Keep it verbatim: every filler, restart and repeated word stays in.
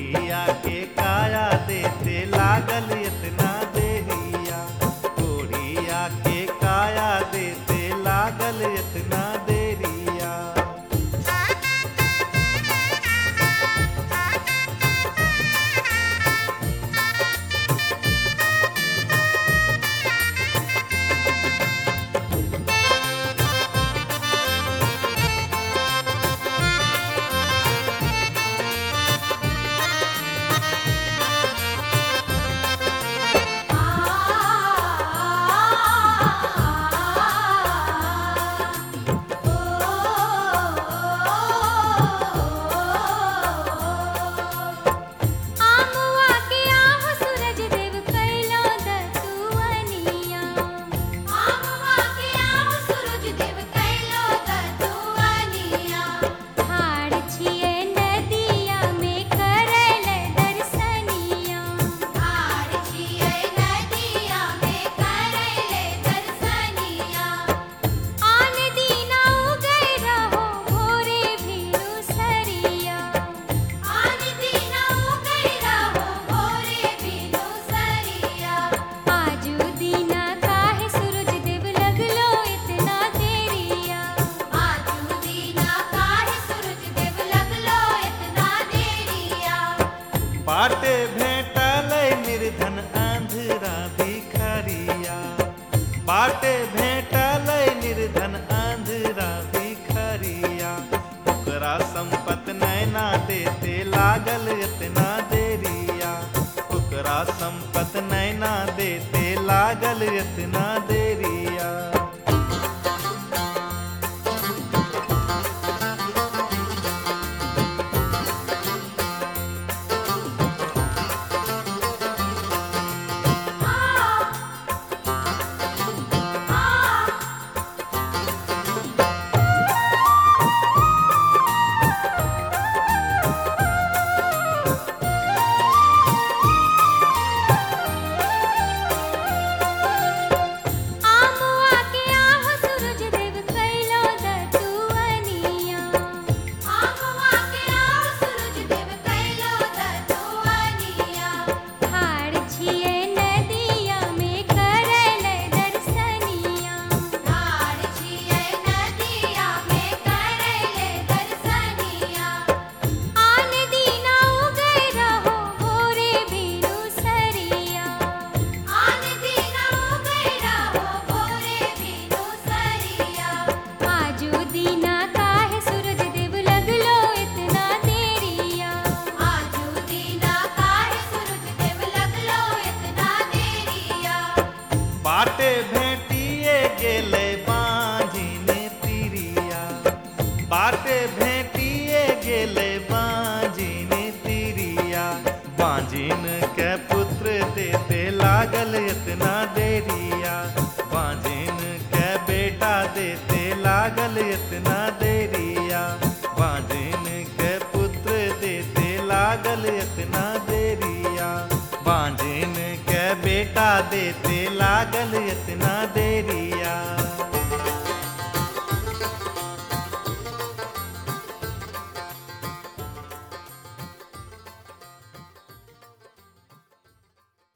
कोढ़िया के काया देते लागल इतना देरिया, कोढ़िया के काया देते लागल इतना देरिया। बाटे भेटल निर्धन आंधरा भिखरिया, बाटे भेटल निर्धन आंधरा भिखरिया। ओकरा संपत नैना देते लागल इतना देरिया, ओकरा संपत नैना देते लागल इतना देरिया। बाटे भेटिए गेले बांझिन तिरिया, बाटे भेटिए गेले बांझिन तिरिया। बांझिन के पुत्र देते लागल इतना देरिया, बांझिन के बेटा देते लागल इतना देरिया। बांझिन के पुत्र देते लागल इतना देरिया, बांझिन के बेटा देते लागल इतना देरिया।